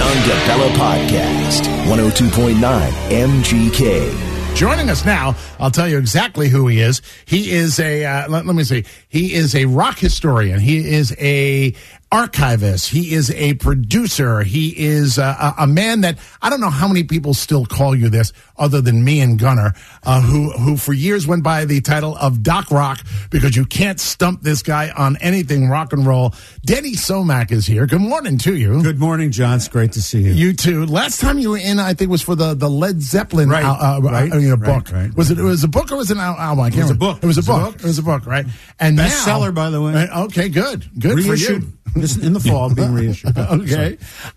John DeBella Podcast, 102.9 MGK. Joining us now, I'll tell you exactly who he is. He is he is a rock historian. He is a archivist. He is a producer. He is a man that I don't know how many people still call you this other than me and Gunnar, who for years went by the title of Doc Rock because you can't stump this guy on anything rock and roll. Denny Somack is here. Good morning to you. Good morning, John. It's great to see you. You too. Last time you were in, I think, was for the Led Zeppelin book. Right. Was it a book or was it an album? I can't remember. It was a book. It was a book, right? And bestseller, by the way. Okay, good for you. This in the fall, being reissued. Okay.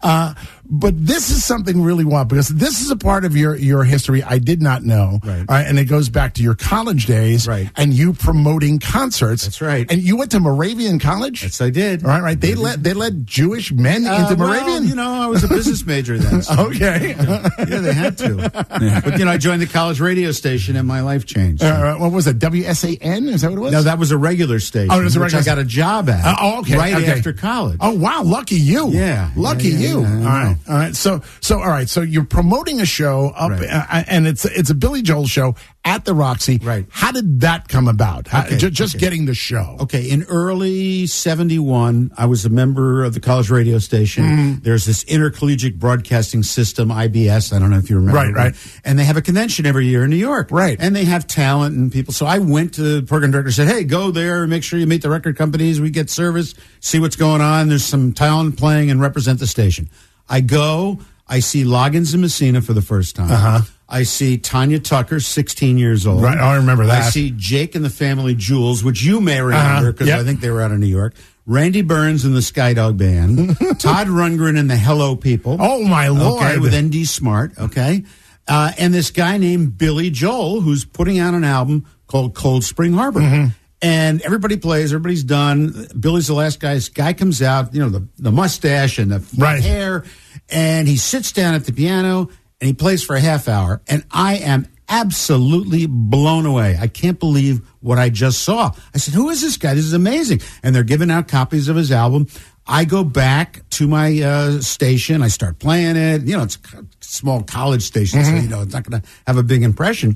But this is something really wild because this is a part of your history I did not know. Right. And it goes back to your college days. Right. And you promoting concerts. That's right. And you went to Moravian College? Yes, I did. Right. They let Jewish men into Moravian? Well, I was a business major then. So. Okay. Yeah, they had to. But, I joined the college radio station and my life changed. So. What was it? WSAN? Is that what it was? No, that was a regular station. Oh, it was a regular which I got a job at. Right after college. Oh, wow. Lucky you. Yeah. Lucky you. Yeah. All right. So you're promoting a show up, and it's a Billy Joel show at the Roxy. Right. How did that come about? Getting the show. Okay. In early 71, I was a member of the college radio station. Mm-hmm. There's this intercollegiate broadcasting system, IBS. I don't know if you remember. Right. And they have a convention every year in New York. Right. And they have talent and people. So I went to the program director and said, hey, go there, make sure you meet the record companies. We get service, see what's going on. There's some talent playing and represent the station. I go, I see Loggins and Messina for the first time. Uh-huh. I see Tanya Tucker, 16 years old. Right, I remember that. I see Jake and the Family Jewels, which you may remember because I think they were out of New York. Randy Burns and the Skydog Band. Todd Rundgren and the Hello People. Oh, my Lord. Okay, with ND Smart, okay? And this guy named Billy Joel, who's putting out an album called Cold Spring Harbor. Mm-hmm. And everybody plays, everybody's done. Billy's the last guy. This guy comes out, the mustache and the hair, and he sits down at the piano and he plays for a half hour. And I am absolutely blown away. I can't believe what I just saw. I said, who is this guy? This is amazing. And they're giving out copies of his album. I go back to my station. I start playing it. It's a small college station, mm-hmm. So, it's not going to have a big impression.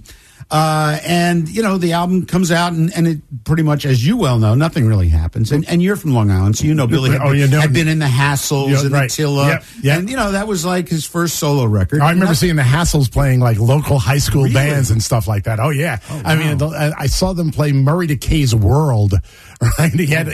And the album comes out and it pretty much, as you well know, nothing really happens. And you're from Long Island, so Billy had been in the Hassles and the Attila. Yep. And, that was like his first solo record. I remember seeing the Hassles playing like local high school bands and stuff like that. Oh, yeah. Oh, wow. I mean, I saw them play Murray Decay's World. Right? He had a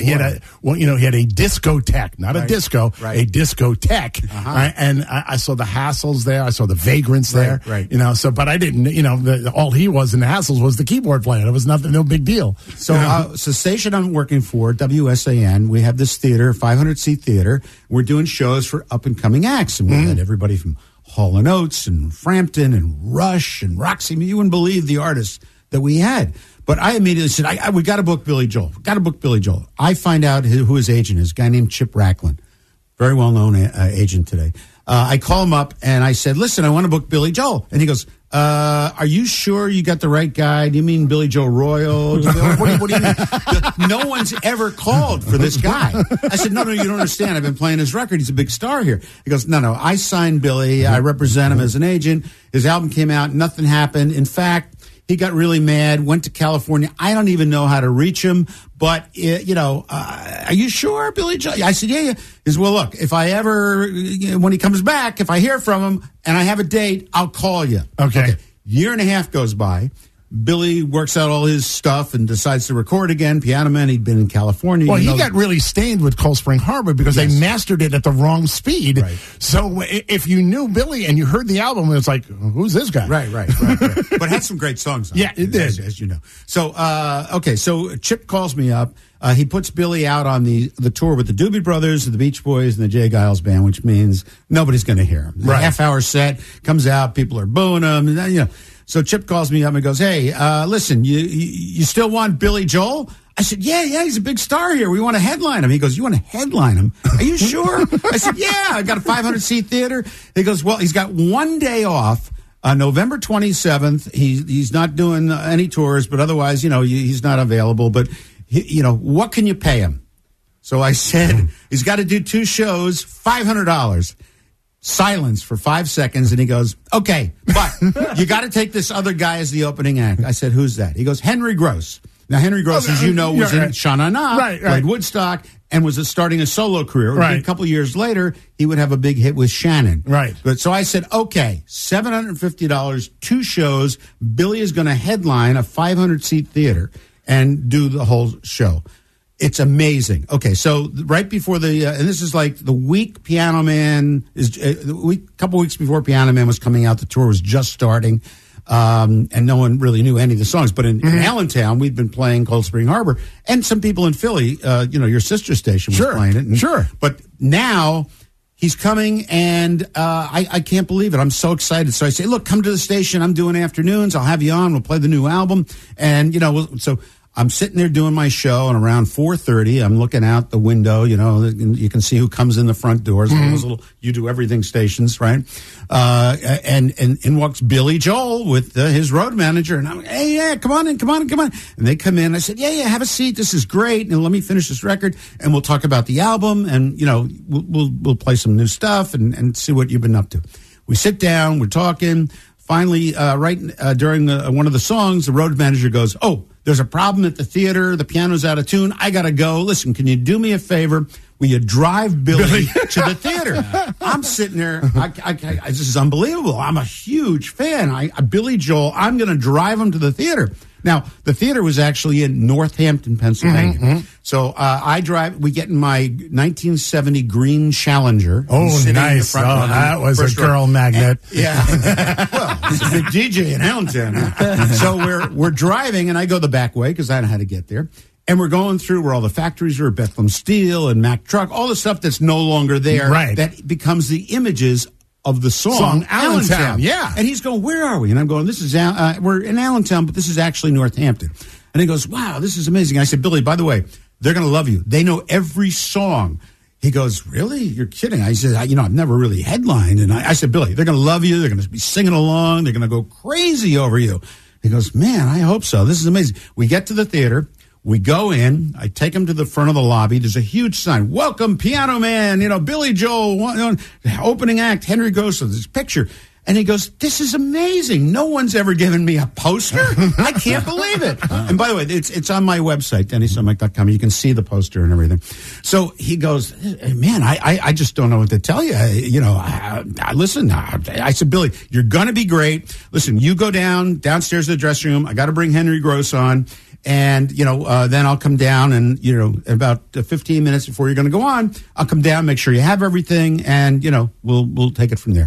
discotheque, not a disco, a discotheque. Uh-huh. Right? And I saw the Hassles there. I saw the Vagrants there. Right. But I didn't, all he was in the Hassles was the keyboard player. It was no big deal. So, so station I'm working for, WSAN, we have this theater, 500-seat theater. We're doing shows for up-and-coming acts. And we had everybody from Hall & Oates and Frampton and Rush and Roxy. You wouldn't believe the artists that we had. But I immediately said, we got to book Billy Joel. I find out who his agent is, a guy named Chip Racklin, very well-known agent today. I call him up, and I said, listen, I want to book Billy Joel. And he goes, are you sure you got the right guy? Do you mean Billy Joe Royal? What do you mean? No one's ever called for this guy. I said, no, you don't understand. I've been playing his record. He's a big star here. He goes, no, I signed Billy. I represent him as an agent. His album came out. Nothing happened. In fact, he got really mad, went to California. I don't even know how to reach him, but, are you sure, Billy Joel? I said, yeah. He says, well, look, if I ever, when he comes back, if I hear from him and I have a date, I'll call you. Okay. Year and a half goes by. Billy works out all his stuff and decides to record again. Piano Man, he'd been in California. Well, he got really stained with Cold Spring Harbor because they mastered it at the wrong speed. Right. So if you knew Billy and you heard the album, it was like, who's this guy? Right. But it had some great songs on it. It did. As you know. So, so Chip calls me up. He puts Billy out on the tour with the Doobie Brothers, the Beach Boys, and the Jay Giles Band, which means nobody's going to hear him. Right. A half-hour set, comes out, people are booing him, and So Chip calls me up and goes, hey, listen, you still want Billy Joel? I said, yeah, he's a big star here. We want to headline him. He goes, you want to headline him? Are you sure? I said, yeah, I got a 500-seat theater. He goes, well, he's got one day off. November 27th, he's not doing any tours, but otherwise, he's not available. But, what can you pay him? So I said, he's got to do 2 shows, $500. Silence for 5 seconds, and he goes, okay, but you got to take this other guy as the opening act. I said, who's that? He goes, Henry Gross. Now, Henry Gross, as you know, was in Sha Na Na, played Woodstock, and was starting a solo career. A couple of years later, he would have a big hit with Shannon. Right. But so I said, okay, $750, 2 shows. Billy is going to headline a 500-seat theater and do the whole show. It's amazing. Okay, so right before the, and this is like the week Piano Man is, couple weeks before Piano Man was coming out, the tour was just starting, and no one really knew any of the songs. But in Allentown, we'd been playing Cold Spring Harbor, and some people in Philly, your sister station was playing it. And, but now he's coming, and I can't believe it. I'm so excited. So I say, look, come to the station. I'm doing afternoons. I'll have you on. We'll play the new album, and so. I'm sitting there doing my show, and around 4:30, I'm looking out the window. You can see who comes in the front doors. Those little "you do everything" stations, right? And in walks Billy Joel with his road manager, and I'm like, hey, yeah, come on in. And they come in. I said, yeah, have a seat. This is great. And let me finish this record, and we'll talk about the album, and we'll play some new stuff and see what you've been up to. We sit down, we're talking. Finally, during one of the songs, the road manager goes, oh, there's a problem at the theater. The piano's out of tune. I got to go. Listen, can you do me a favor? Will you drive Billy to the theater? I'm sitting there. This is unbelievable. I'm a huge fan. Billy Joel, I'm going to drive him to the theater. Now, the theater was actually in Northampton, Pennsylvania. So I drive. We get in my 1970 green Challenger. Oh, nice. That was a girl magnet. Yeah. Well, it's a big DJ in Allentown. So we're driving, and I go the back way because I know how to get there. And we're going through where all the factories are, Bethlehem Steel and Mack Truck, all the stuff that's no longer there. Right. That becomes the images of the song Allentown. Yeah. And he's going, where are we? And I'm going, we're in Allentown, but this is actually Northampton. And he goes, wow, this is amazing. I said, Billy, by the way, they're going to love you. They know every song. He goes, really? You're kidding. I said, I've never really headlined. And I said, Billy, they're going to love you. They're going to be singing along. They're going to go crazy over you. He goes, man, I hope so. This is amazing. We get to the theater. We go in. I take him to the front of the lobby. There's a huge sign. Welcome, Piano Man. Billy Joel, opening act, Henry Gross. This picture. And he goes, this is amazing. No one's ever given me a poster. I can't believe it. And by the way, it's on my website, DennySomack.com. You can see the poster and everything. So he goes, man, I just don't know what to tell you. Listen, I said, Billy, you're going to be great. Listen, you go downstairs to the dressing room. I got to bring Henry Gross on. And, then I'll come down and, about 15 minutes before you're going to go on, I'll come down, make sure you have everything, and, we'll take it from there.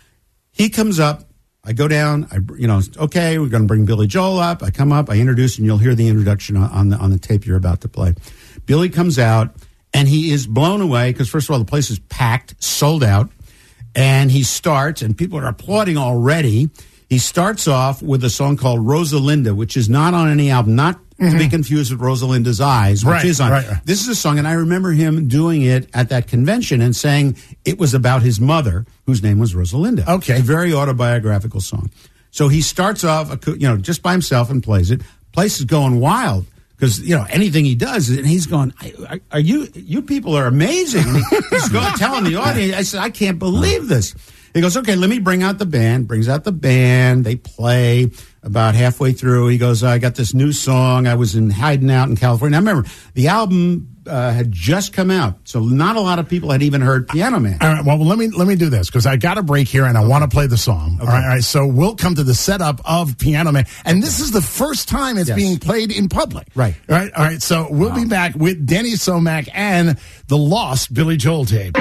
He comes up, I go down, okay, we're going to bring Billy Joel up. I come up, I introduce, and you'll hear the introduction on the tape you're about to play. Billy comes out, and he is blown away, because first of all, the place is packed, sold out, and he starts, and people are applauding already. He starts off with a song called Rosalinda, which is not on any album, not to be confused with Rosalinda's Eyes, which is on. Right. This is a song, and I remember him doing it at that convention and saying it was about his mother, whose name was Rosalinda. Okay. A very autobiographical song. So he starts off, just by himself and plays it. Place is going wild because, anything he does, and he's going, are you people are amazing. And he's going telling the audience, I said, I can't believe this. He goes, okay, let me bring out the band. Brings out the band. They play. About halfway through, he goes, I got this new song. I was hiding out in California. Now, remember, the album had just come out, so not a lot of people had even heard Piano Man. All right, well, let me do this, because I got a break here, and I want to play the song. Okay. All right, so we'll come to the setup of Piano Man, and this is the first time it's being played in public. Right. All right, so we'll be back with Denny Somack and the lost Billy Joel tape.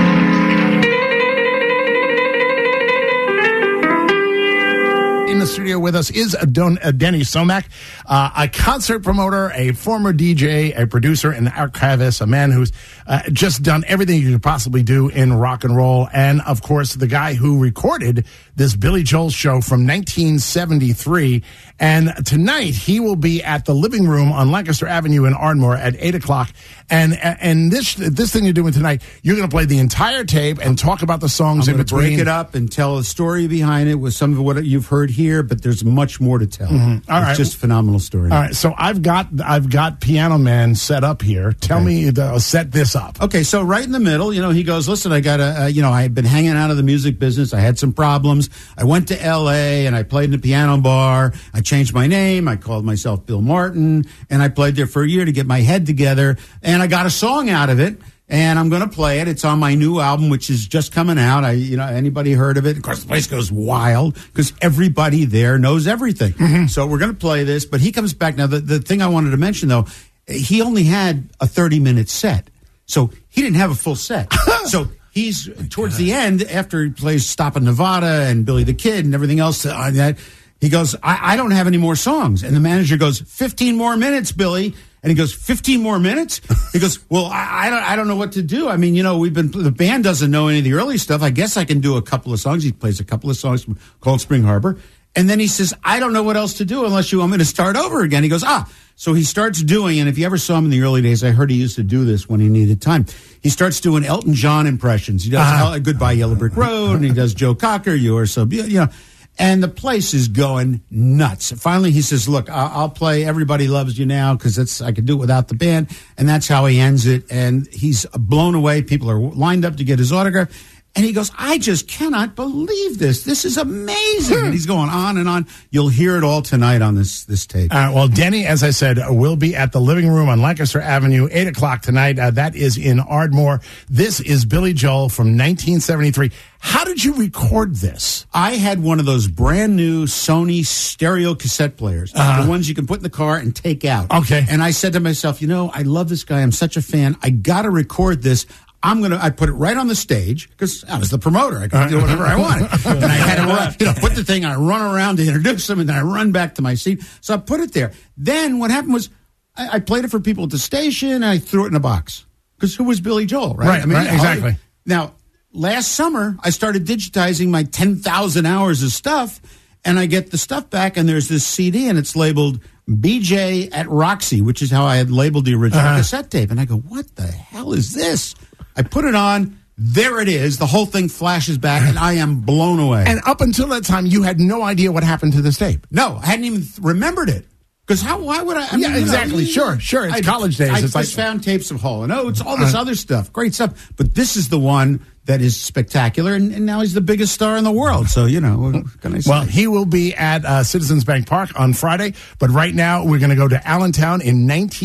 In the studio with us is Denny Somack, a concert promoter, a former DJ, a producer, an archivist, a man who's just done everything you could possibly do in rock and roll, and, of course, the guy who recorded this Billy Joel show from 1973. And tonight he will be at the Living Room on Lancaster Avenue in Ardmore at 8 o'clock. And this thing you're doing tonight, you're going to play the entire tape and talk about the songs in between. Break it up and tell a story behind it with some of what you've heard here, but there's there's much more to tell. All right. It's just a phenomenal story. All right, so I've got Piano Man set up here. Tell me, set this up. Okay, so right in the middle, he goes, listen, I got I've been hanging out of the music business. I had some problems. I went to L.A. and I played in a piano bar. I changed my name. I called myself Bill Martin, and I played there for a year to get my head together, and I got a song out of it. And I'm going to play it. It's on my new album, which is just coming out. Anybody heard of it? Of course, the place goes wild because everybody there knows everything. Mm-hmm. So we're going to play this. But he comes back. Now, the thing I wanted to mention, though, he only had a 30-minute set. So he didn't have a full set. So he's towards the end, after he plays Stop in Nevada and Billy the Kid and everything else on that, he goes, I don't have any more songs. And the manager goes, 15 more minutes, Billy. And he goes, 15 more minutes? He goes, well, I don't know what to do. I mean, the band doesn't know any of the early stuff. I guess I can do a couple of songs. He plays a couple of songs from Cold Spring Harbor. And then he says, I don't know what else to do unless you want me to start over again. He goes, So he starts doing, and if you ever saw him in the early days, I heard he used to do this when he needed time. He starts doing Elton John impressions. He does Goodbye Yellow Brick Road, and he does Joe Cocker, You Are So Beautiful, And the place is going nuts. Finally, he says, look, I'll play Everybody Loves You Now because I could do it without the band. And that's how he ends it. And he's blown away. People are lined up to get his autograph. And he goes, I just cannot believe this. This is amazing. And he's going on and on. You'll hear it all tonight on this tape. Well, Denny, as I said, will be at the Living Room on Lancaster Avenue, 8 o'clock tonight. That is in Ardmore. This is Billy Joel from 1973. How did you record this? I had one of those brand new Sony stereo cassette players, the ones you can put in the car and take out. Okay. And I said to myself, I love this guy. I'm such a fan. I got to record this. I put it right on the stage because I was the promoter. I could do whatever I wanted. And I had to put the thing, I run around to introduce him, and then I run back to my seat. So I put it there. Then what happened was I played it for people at the station, and I threw it in a box. Because who was Billy Joel, right? Right, exactly. Now, last summer, I started digitizing my 10,000 hours of stuff, and I get the stuff back, and there's this CD, and it's labeled BJ at Roxy, which is how I had labeled the original cassette tape. And I go, what the hell is this? I put it on. There it is. The whole thing flashes back, and I am blown away. And up until that time, you had no idea what happened to this tape. No, I hadn't even remembered it. Because why would I? Yeah, exactly. Sure. It's college days. I just found tapes of Hall & Oates, all this other stuff. Great stuff. But this is the one that is spectacular, and now he's the biggest star in the world. So, what can I say? Well, he will be at Citizens Bank Park on Friday. But right now, we're going to go to Allentown in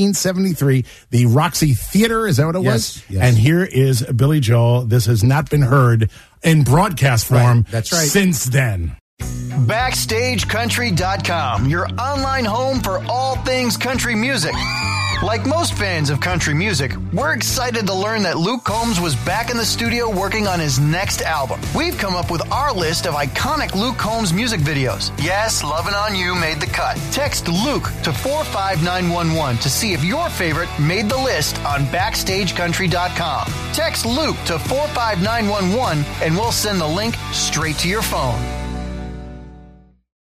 1973. The Roxy Theater, is that what it was? Yes. And here is Billy Joel. This has not been heard in broadcast form That's right. since then. BackstageCountry.com, your online home for all things country music. Like most fans of country music, we're excited to learn that Luke Combs was back in the studio working on his next album. We've come up with our list of iconic Luke Combs music videos. Yes, Lovin' On You made the cut. Text Luke to 45911 to see if your favorite made the list on BackstageCountry.com. Text Luke to 45911 and we'll send the link straight to your phone.